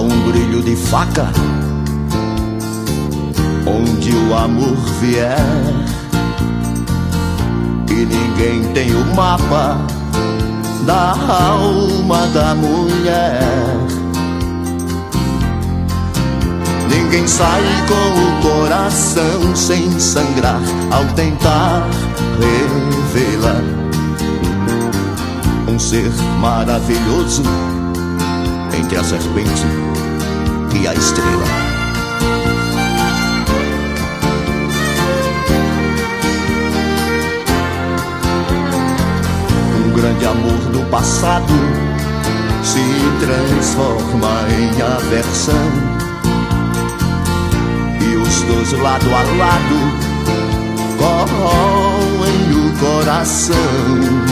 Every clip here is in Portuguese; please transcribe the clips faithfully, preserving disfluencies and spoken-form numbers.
um brilho de faca onde o amor vier, e ninguém tem o mapa da alma da mulher. Ninguém sai com o coração sem sangrar ao tentar revê-la. Um ser maravilhoso entre a serpente e a estrela. Um grande amor do passado se transforma em aversão, e os dois lado a lado corroem o coração.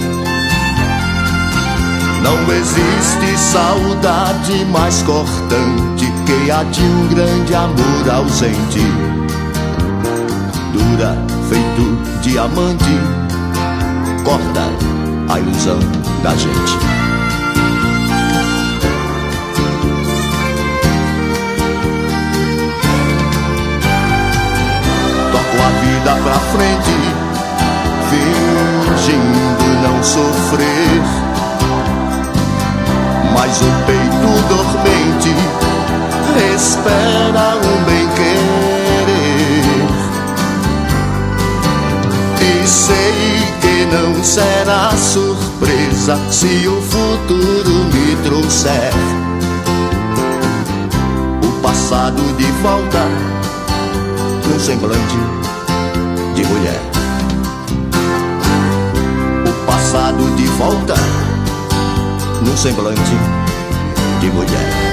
Não existe saudade mais cortante que a de um grande amor ausente. Dura feito diamante, corta a ilusão da gente. Toco a vida pra frente, fingindo não sofrer, mas o peito dormente espera um bem-querer. E sei que não será surpresa se o futuro me trouxer o passado de volta num semblante de mulher. O passado de volta num semblante de mulher.